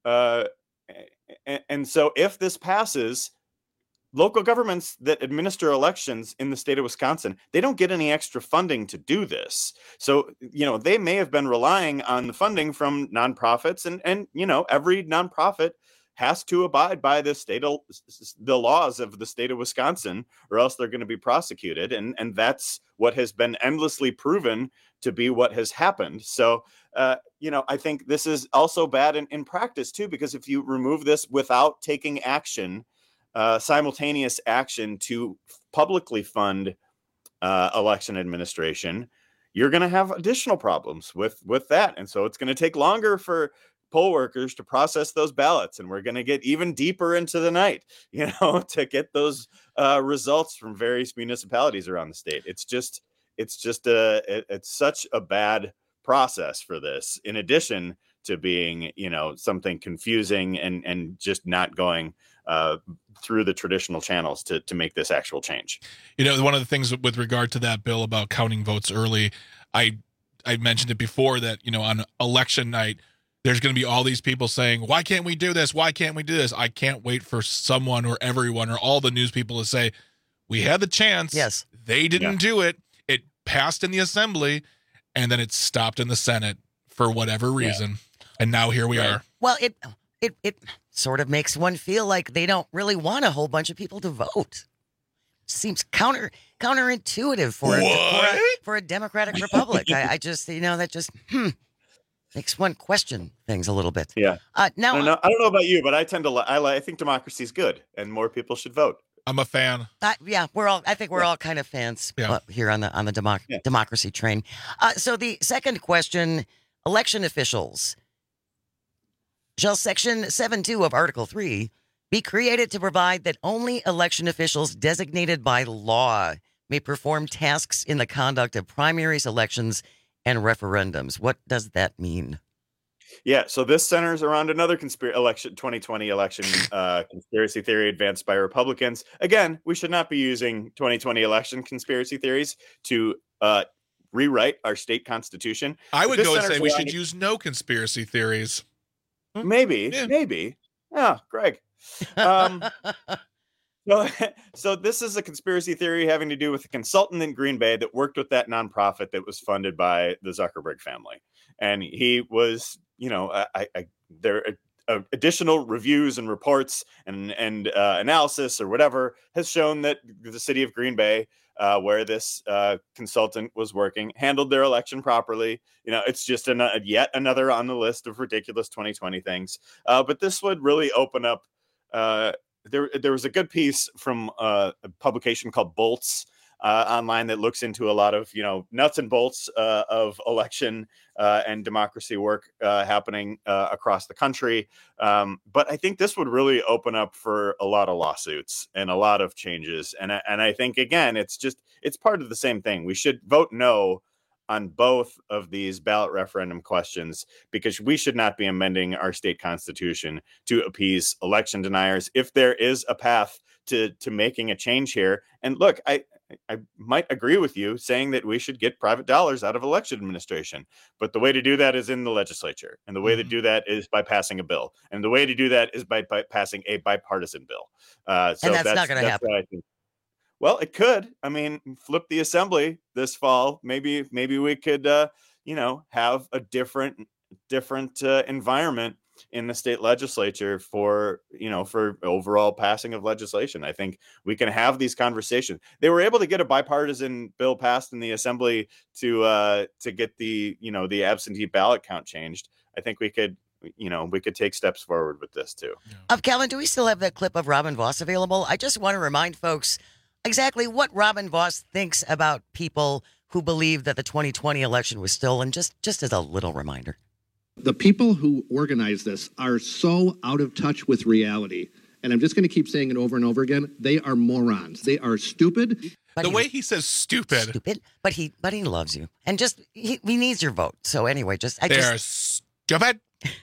if this passes, local governments that administer elections in the state of Wisconsin, they don't get any extra funding to do this. So, they may have been relying on the funding from nonprofits, and every nonprofit has to abide by the laws of the state of Wisconsin, or else they're going to be prosecuted. And that's what has been endlessly proven to be what has happened. So, I think this is also bad in practice too, because if you remove this without taking action, simultaneous action to publicly fund election administration, you're going to have additional problems with that. And so it's going to take longer for poll workers to process those ballots, and we're going to get even deeper into the night, to get those results from various municipalities around the state. It's such a bad process for this, in addition to being, something confusing and just not going through the traditional channels to make this actual change. One of the things with regard to that bill about counting votes early, I mentioned it before that, on election night, there's going to be all these people saying, why can't we do this? Why can't we do this? I can't wait for someone or everyone or all the news people to say, we had the chance. Yes. They didn't do it. It passed in the assembly, and then it stopped in the Senate for whatever reason. Yeah. And now here we are. Well, sort of makes one feel like they don't really want a whole bunch of people to vote. Seems counterintuitive for a democratic republic. I just, that just makes one question things a little bit. Yeah. Now, I don't know about you, but I tend to I think democracy is good, and more people should vote. I'm a fan. Yeah, I think we're all kind of fans here on the democracy train. So the second question: election officials. Shall Section 7.2 of Article 3 be created to provide that only election officials designated by law may perform tasks in the conduct of primaries, elections, and referendums? What does that mean? Yeah, so this centers around another 2020 election conspiracy theory advanced by Republicans. Again, we should not be using 2020 election conspiracy theories to rewrite our state constitution. I would go and say we should use no conspiracy theories. Maybe. Yeah, Greg. So this is a conspiracy theory having to do with a consultant in Green Bay that worked with that nonprofit that was funded by the Zuckerberg family. And he was, there are additional reviews and reports and analysis or whatever has shown that the city of Green Bay, where this consultant was working, handled their election properly. It's just yet another on the list of ridiculous 2020 things. But this would really open up. There was a good piece from a publication called Bolts online that looks into a lot of nuts and bolts of election and democracy work happening across the country. But I think this would really open up for a lot of lawsuits and a lot of changes. And I think, again, it's part of the same thing. We should vote no on both of these ballot referendum questions, because we should not be amending our state constitution to appease election deniers. If there is a path to making a change here, and look, I might agree with you saying that we should get private dollars out of election administration, but the way to do that is in the legislature, and the way to do that is by passing a bill, and the way to do that is by passing a bipartisan bill. And that's not going to happen. I think. Well, it could. I mean, flip the assembly this fall. Maybe we could, have a different environment in the state legislature for overall passing of legislation. I think we can have these conversations. They were able to get a bipartisan bill passed in the assembly to get the absentee ballot count changed. I think we could take steps forward with this too. Calvin, do we still have that clip of Robin Vos available? I just want to remind folks exactly what Robin Vos thinks about people who believe that the 2020 election was stolen, just as a little reminder. The people who organized this are so out of touch with reality. And I'm just going to keep saying it over and over again. They are morons. They are stupid. The way he says stupid. But he loves you. And he needs your vote. So anyway, they're stupid.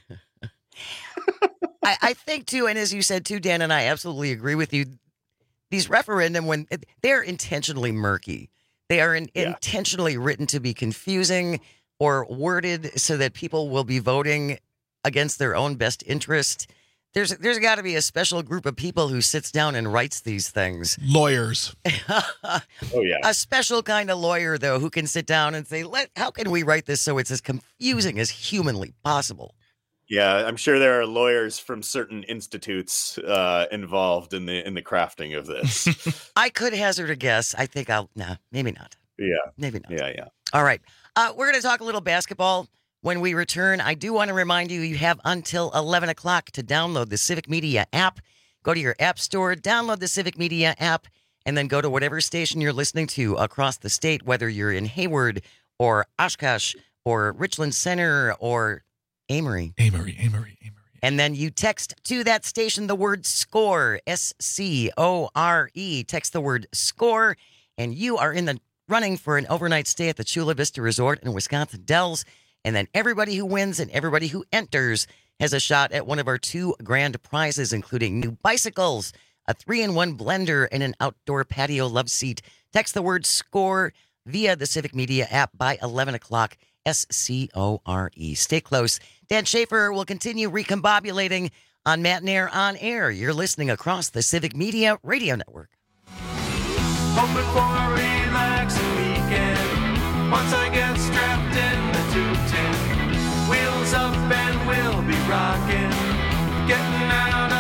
I think too, and as you said too, Dan, and I absolutely agree with you. These referendum, when they're intentionally murky, they are intentionally written to be confusing or worded so that people will be voting against their own best interest. There's got to be a special group of people who sits down and writes these things. Lawyers. Oh yeah. A special kind of lawyer, though, who can sit down and say, how can we write this so it's as confusing as humanly possible? Yeah, I'm sure there are lawyers from certain institutes involved in the crafting of this. I could hazard a guess. I think maybe not. Yeah. Maybe not. Yeah. All right. We're going to talk a little basketball when we return. I do want to remind you have until 11 o'clock to download the Civic Media app. Go to your app store, download the Civic Media app, and then go to whatever station you're listening to across the state, whether you're in Hayward or Oshkosh or Richland Center or Amory. And then you text to that station the word SCORE, SCORE. Text the word SCORE, and you are in the running for an overnight stay at the Chula Vista Resort in Wisconsin Dells. And then everybody who wins and everybody who enters has a shot at one of our 2 grand prizes, including new bicycles, a 3-in-1 blender, and an outdoor patio love seat. Text the word SCORE via the Civic Media app by 11 o'clock. SCORE. Stay close. Dan Schaefer will continue recombobulating on Matt Nair on Air. You're listening across the Civic Media Radio Network. Hoping for a relaxing weekend. Once I get strapped in the 210, wheels up and we'll be rocking. Getting out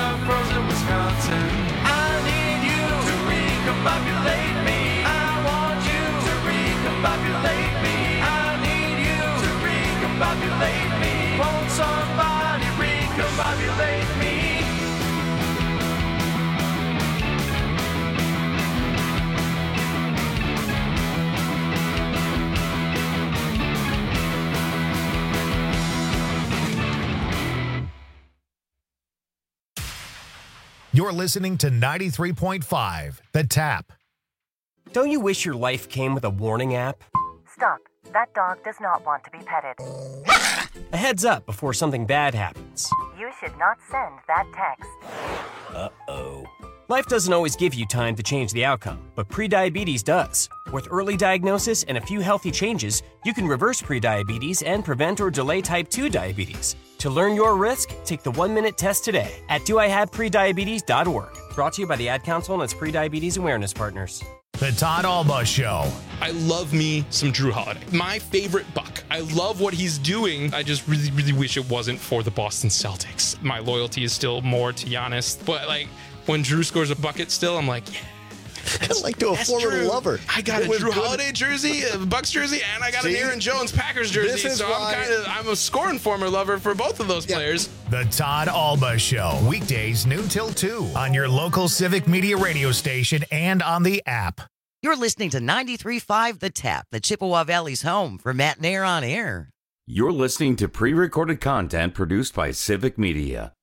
recombobulate me? Won't somebody recombobulate me? You're listening to 93.5 The Tap. Don't you wish your life came with a warning app? Stop. That dog does not want to be petted. A heads up before something bad happens. You should not send that text. Uh-oh. Life doesn't always give you time to change the outcome, but prediabetes does. With early diagnosis and a few healthy changes, you can reverse prediabetes and prevent or delay type 2 diabetes. To learn your risk, take the 1-minute test today at doihaveprediabetes.org. Brought to you by the Ad Council and its prediabetes awareness partners. The Todd Alba Show. I love me some Drew Holiday. My favorite Buck. I love what he's doing. I just really, really wish it wasn't for the Boston Celtics. My loyalty is still more to Giannis. But like when Drew scores a bucket still, I'm like, yeah. Kind of like to a former lover. I got a Drew Holiday jersey, a Bucks jersey, and I got an Aaron Jones Packers jersey. So I'm a scoring former lover for both of those players. The Todd Alba Show. Weekdays noon till 2 on your local Civic Media radio station and on the app. You're listening to 93.5 The Tap, the Chippewa Valley's home for Matt Nair on Air. You're listening to pre-recorded content produced by Civic Media.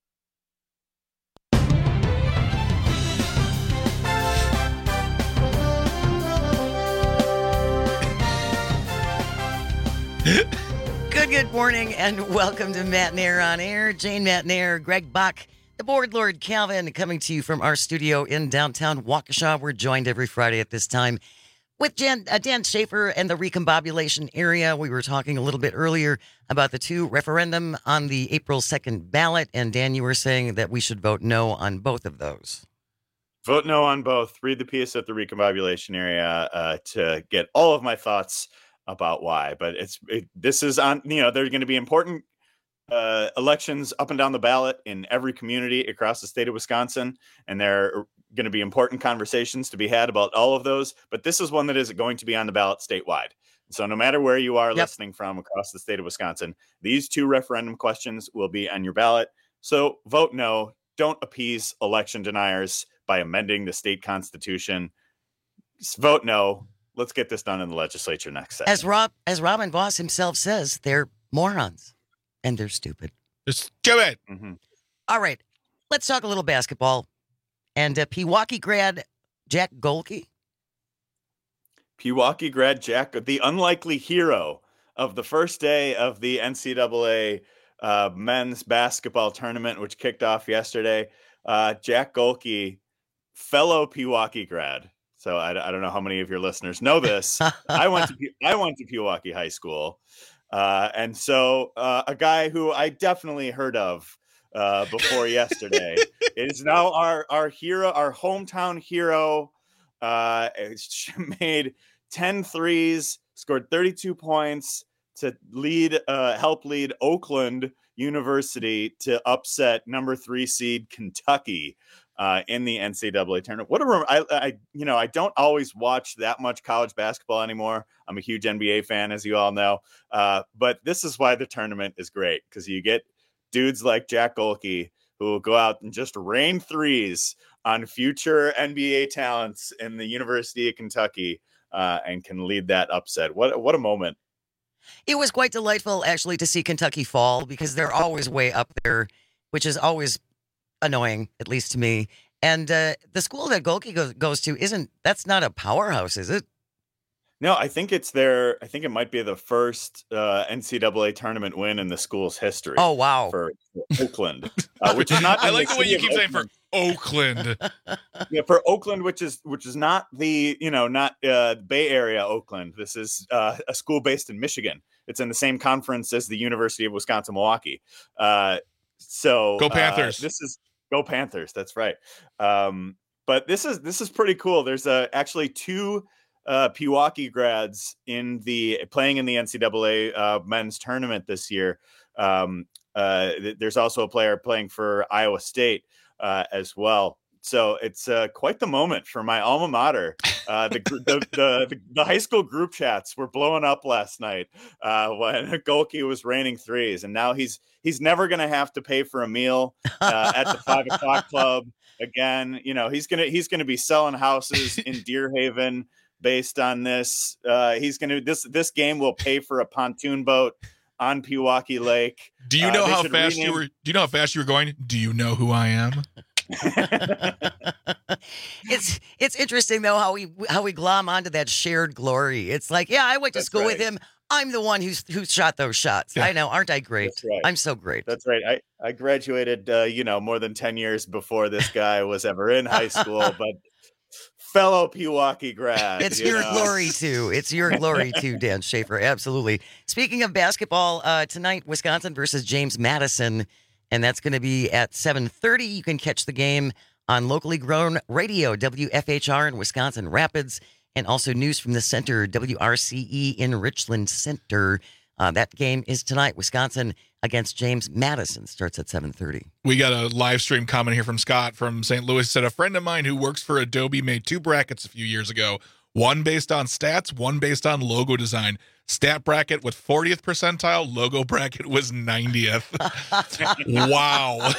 Good morning, and welcome to Matt Nair on Air. Jane Matt Nair, Greg Bach, the Board Lord Calvin, coming to you from our studio in downtown Waukesha. We're joined every Friday at this time with Dan Schaefer and the recombobulation area. We were talking a little bit earlier about the two referendum on the April 2nd ballot, and Dan, you were saying that we should vote no on both of those. Vote no on both. Read the piece at the recombobulation area to get all of my thoughts about why. But this is on, there's going to be important elections up and down the ballot in every community across the state of Wisconsin, and there are going to be important conversations to be had about all of those. But this is one that is going to be on the ballot statewide. So no matter where you are listening from across the state of Wisconsin, these two referendum questions will be on your ballot. So vote no. Don't appease election deniers by amending the state constitution. Just vote no. Let's get this done in the legislature next session. As Robin Voss himself says, they're morons and they're stupid. Just do it. Mm-hmm. All right, let's talk a little basketball. And Pewaukee grad Jack Golke. Pewaukee grad Jack, the unlikely hero of the first day of the NCAA men's basketball tournament, which kicked off yesterday. Jack Golke, fellow Pewaukee grad. So I don't know how many of your listeners know this. I went to Pewaukee High School, and so a guy who I definitely heard of before yesterday is now our hero, our hometown hero. Made 10 threes, scored 32 points to help lead Oakland University to upset number 3 seed Kentucky. In the NCAA tournament. I don't always watch that much college basketball anymore. I'm a huge NBA fan, as you all know. But this is why the tournament is great, because you get dudes like Jack Golke who will go out and just rain threes on future NBA talents in the University of Kentucky and can lead that upset. What a moment. It was quite delightful, actually, to see Kentucky fall, because they're always way up there, which is always annoying, at least to me. And the school that Golke goes to that's not a powerhouse, is it? No, I think it might be the first NCAA tournament win in the school's history. Oh, wow. For Oakland, which is not. I like the way you keep saying for Oakland. Yeah, for Oakland, which is not the Bay Area Oakland. This is a school based in Michigan. It's in the same conference as the University of Wisconsin-Milwaukee. So go Panthers. Go Panthers. That's right. But this is pretty cool. There's actually 2 Pewaukee grads playing in the NCAA men's tournament this year. There's also a player playing for Iowa State as well. So it's quite the moment for my alma mater. The high school group chats were blowing up last night when Golke was raining threes, and now he's never going to have to pay for a meal at the 5 o'clock club again. You know, he's gonna be selling houses in Deer Haven based on this. This game will pay for a pontoon boat on Pewaukee Lake. Do you know how fast you were? Do you know how fast you were going? Do you know who I am? It's interesting though how we glom onto that shared glory. It's like, yeah, I went to school with him. I'm the one who shot those shots. Yeah. I know, aren't I great? That's right. I'm so great. That's right. I graduated, more than 10 years before this guy was ever in high school, but fellow Pewaukee grad. It's your glory too. It's your glory too, Dan Schaefer. Absolutely. Speaking of basketball, tonight Wisconsin versus James Madison. And that's going to be at 7:30. You can catch the game on locally grown radio, WFHR in Wisconsin Rapids, and also news from the center, WRCE in Richland Center. That game is tonight. Wisconsin against James Madison starts at 7:30. We got a live stream comment here from Scott from St. Louis. Said a friend of mine who works for Adobe made 2 brackets a few years ago. One based on stats, one based on logo design. Stat bracket with 40th percentile, logo bracket was 90th. Wow.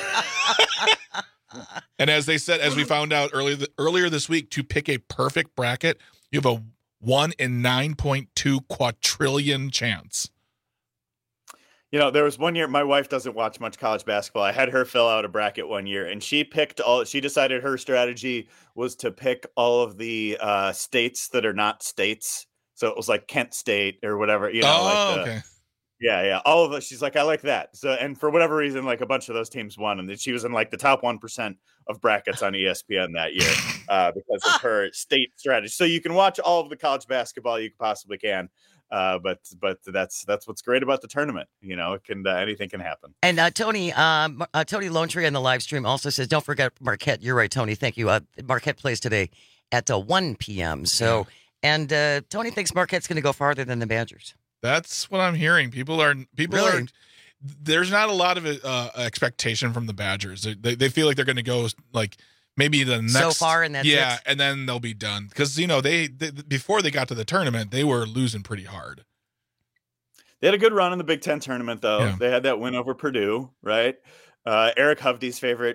And as they said, as we found out earlier this week, to pick a perfect bracket, you have a 1 in 9.2 quadrillion chance. You know, there was one year, my wife doesn't watch much college basketball. I had her fill out a bracket one year, and she decided her strategy was to pick all of the states that are not states. So it was like Kent State or whatever, okay. Yeah. All of us. She's like, I like that. So, and for whatever reason, like a bunch of those teams won, and she was in like the top 1% of brackets on ESPN that year because of her state strategy. So you can watch all of the college basketball you possibly can. But that's what's great about the tournament. You know, it can anything can happen. And Tony Lone Tree on the live stream also says, don't forget Marquette. You're right, Tony. Thank you. Marquette plays today at 1 p.m. So, and Tony thinks Marquette's going to go farther than the Badgers. That's what I'm hearing. People are. There's not a lot of expectation from the Badgers. They feel like they're going to go like maybe the next so far, and that's it. And then they'll be done because they before they got to the tournament they were losing pretty hard. They had a good run in the Big Ten tournament though. Yeah. They had that win over Purdue, right? Eric Hovde's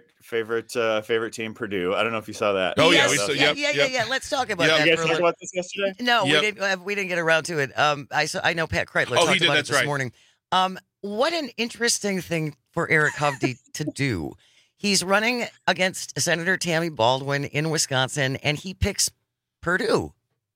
favorite team, Purdue. I don't know if you saw that. Oh yes. Yeah. Let's talk about that. You guys talked about this yesterday? No, we didn't get around to it. I know Pat Kreitler talked about it this morning. What an interesting thing for Eric Hovde to do. He's running against Senator Tammy Baldwin in Wisconsin, and he picks Purdue.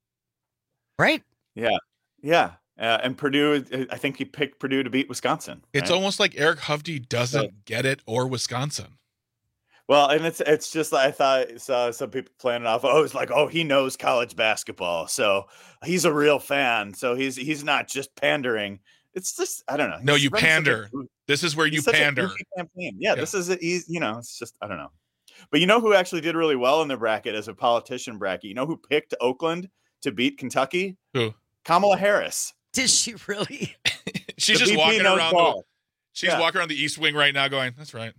Right? Yeah. And Purdue, I think he picked Purdue to beat Wisconsin. It's almost like Eric Hovde doesn't get it, or Wisconsin. Well, and it's just like I saw some people playing it off. It's like, he knows college basketball, so he's a real fan. So he's not just pandering. It's just, I don't know. No, you pander. This is where you pander. Yeah, this is it's just, I don't know. But you know who actually did really well in the bracket as a politician bracket? You know who picked Oakland to beat Kentucky? Who? Kamala Harris. Did she really? She's just walking around. She's walking around the East Wing right now, going, "That's right."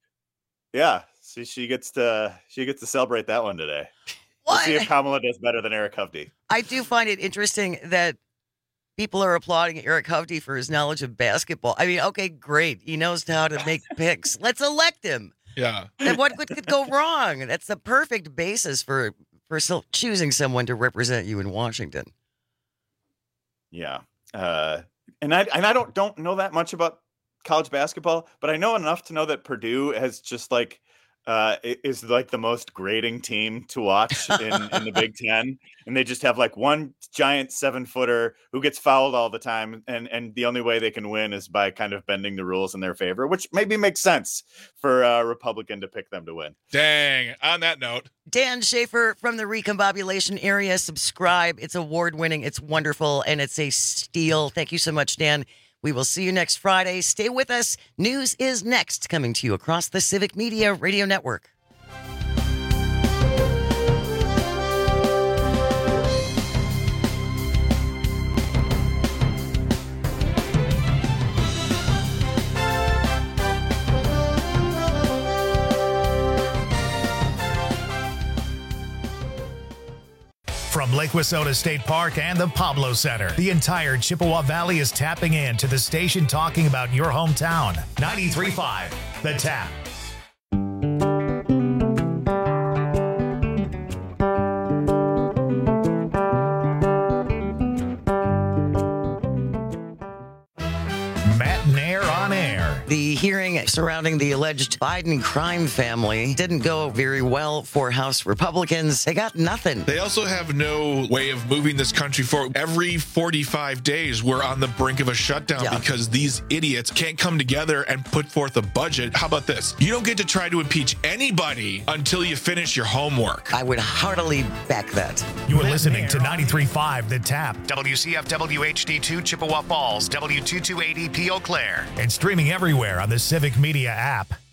Yeah, see, she gets to celebrate that one today. We'll see if Kamala does better than Eric Hovde. I do find it interesting that people are applauding Eric Hovde for his knowledge of basketball. I mean, okay, great. He knows how to make picks. Let's elect him. Yeah. And what could go wrong? That's the perfect basis for choosing someone to represent you in Washington. Yeah. And I don't know that much about college basketball, but I know enough to know that Purdue has just like is like the most grating team to watch in the Big Ten. And they just have like one giant 7-footer who gets fouled all the time. And the only way they can win is by kind of bending the rules in their favor, which maybe makes sense for a Republican to pick them to win. Dang. On that note, Dan Schaefer from the Recombobulation area. Subscribe. It's award-winning. It's wonderful. And it's a steal. Thank you so much, Dan. We will see you next Friday. Stay with us. News is next, coming to you across the Civic Media Radio Network. Lake Wissota State Park and the Pablo Center. The entire Chippewa Valley is tapping in to the station talking about your hometown. 93.5, The Tap. Matt Nair on Air. The hearing surrounding the alleged Biden crime family didn't go very well for House Republicans. They got nothing. They also have no way of moving this country forward. Every 45 days, we're on the brink of a shutdown because these idiots can't come together and put forth a budget. How about this? You don't get to try to impeach anybody until you finish your homework. I would heartily back that. You are listening to 93.5 The Tap, WCFW HD2 Chippewa Falls, W228EP Eau Claire, and streaming everywhere on the Civic Media app.